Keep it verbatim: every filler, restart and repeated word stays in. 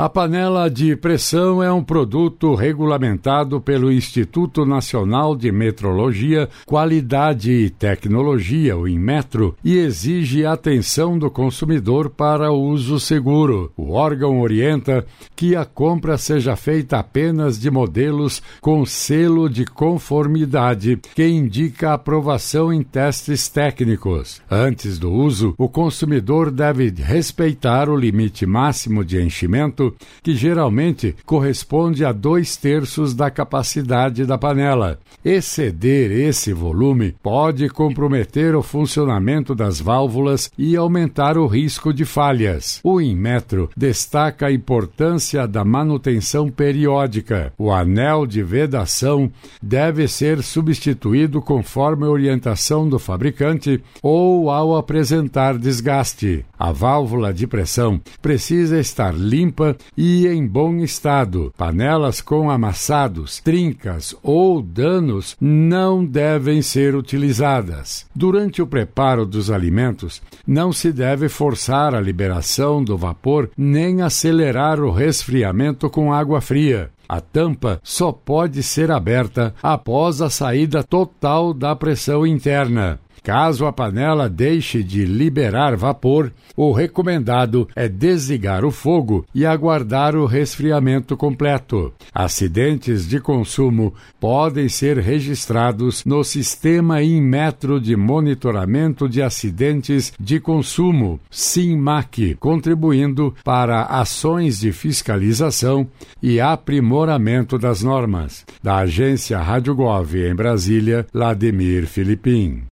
A panela de pressão é um produto regulamentado pelo Instituto Nacional de Metrologia, Qualidade e Tecnologia, o Inmetro, e exige atenção do consumidor para uso seguro. O órgão orienta que a compra seja feita apenas de modelos com selo de conformidade, que indica aprovação em testes técnicos. Antes do uso, o consumidor deve respeitar o limite máximo de enchimento, que geralmente corresponde a dois terços da capacidade da panela. Exceder esse volume pode comprometer o funcionamento das válvulas e aumentar o risco de falhas. O Inmetro destaca a importância da manutenção periódica. O anel de vedação deve ser substituído conforme a orientação do fabricante ou ao apresentar desgaste. A válvula de pressão precisa estar limpa e em bom estado. Panelas com amassados, trincas ou danos não devem ser utilizadas. Durante o preparo dos alimentos, não se deve forçar a liberação do vapor nem acelerar o resfriamento com água fria. A tampa só pode ser aberta após a saída total da pressão interna. Caso a panela deixe de liberar vapor, o recomendado é desligar o fogo e aguardar o resfriamento completo. Acidentes de consumo podem ser registrados no Sistema Inmetro de Monitoramento de Acidentes de Consumo, SINMAC, contribuindo para ações de fiscalização e aprimoramento das normas. Da agência Rádio Gov em Brasília, Lademir Filipim.